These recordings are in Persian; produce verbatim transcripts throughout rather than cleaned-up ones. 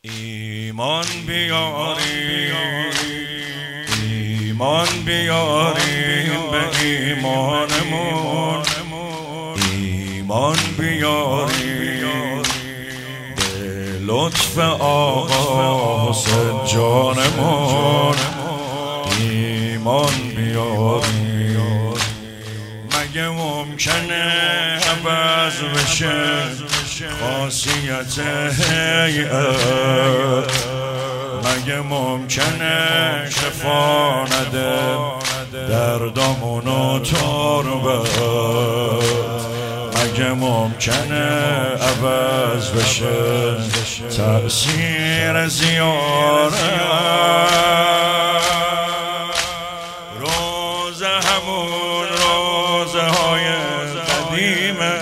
ایمان بیاریم ایمان بیاریم به ایمانمون، ایمان بیاریم به لطف آقا حسین جانمون، ایمان بیاریم. مگه ممکنه عوض بشه خاصیت هیئت؟ مگه ممکنه شفا نده دردامونو تربت؟ مگه ممکنه عوض بشه تأثیر زیارت؟ روزه همون روزه های قدیمه،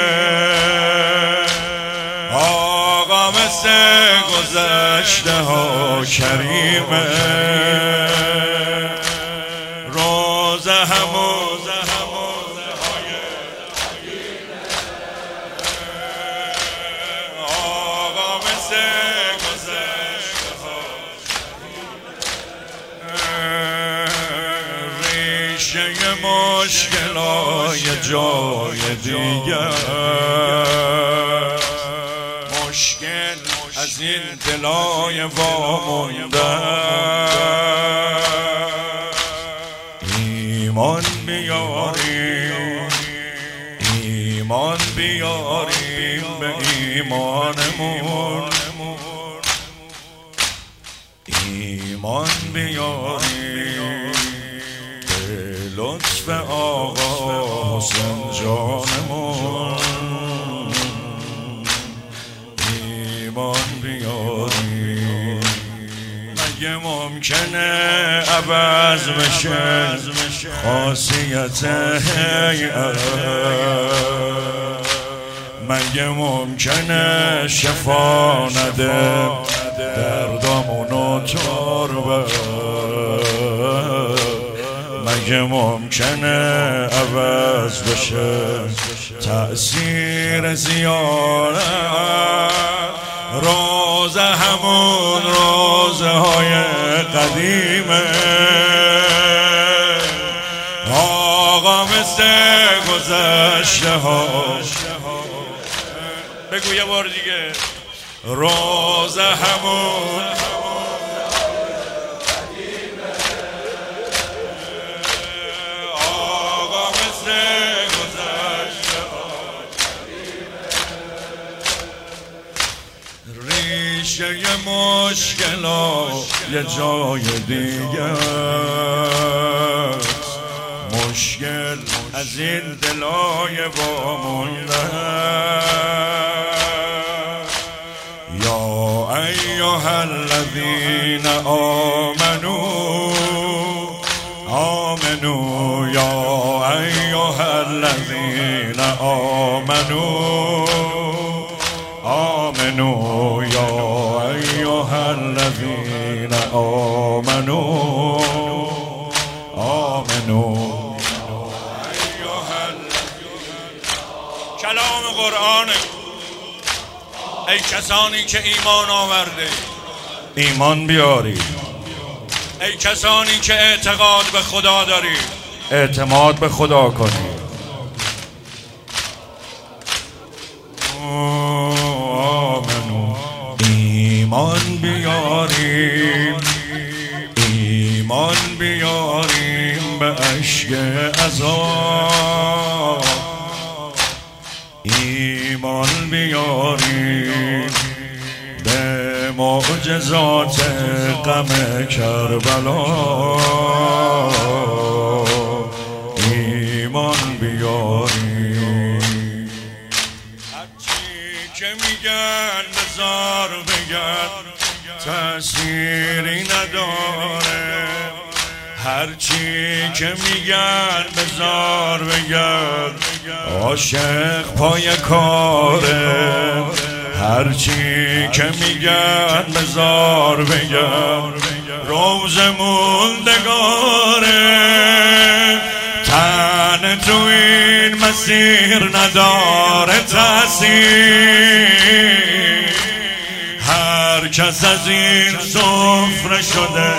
آقا مثل گذشته ها کریمه. روزه همون آقا مثل گذشته ها ریشه مشکلای جای دیگر، مشکل از این دلای وامونده. ایمان بیاریم ایمان بیاریم به ایمانمون، ایمان بیاریم به لطف آقا حسین جانمون، ایمان بیاریم. مگه ممکنه عوض بشه خاصیت هیئت؟ مگه ممکنه شفا نده دردامونو تربت؟ مگه ممکنه عوض بشه تأثیر زیارت؟ روزه همون روزه های قدیمه، آقا مثل گذشته ها. بگو یه بار دیگه. روزه همون آقا مثل گذشته ها، ریشه مشکلا یه جای دیگه، مشکل از این دلای وامونده. یا ایها الذین آمنوا آمنوا یا ایها الذین آمنوا آمنوا یا ایها الذین آمنوا آمنوا. کلام قرآنه. ای کسانی که ایمان آورده ایمان بیارید، ای کسانی که اعتقاد به خدا دارید اعتماد به خدا کنید. آمنو ایمان بیاریم ایمان بیاریم به اشک عذاب، ایمان بیاریم به معجزات غم کربلا، ایمان بیاریم. هرچی که میگن بزار بگن تأثیری نداره، هرچی که میگن بزار بگن عاشق پای کاره، هرچی که میگن بزار بگن روز موندگاره. تن تو این مسیر نداره تأثیر، هر هر کس از این سفره شده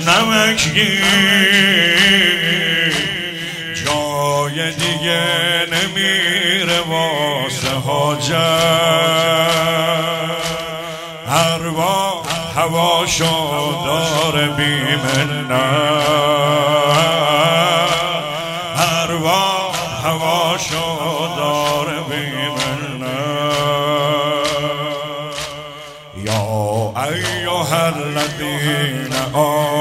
نمکگیر، جای دیگه نمیره واسه حاجت. اروا هواشو داره بی‌منت، اروا هواشو داره بی‌منت. یا ایها الذین آمنوا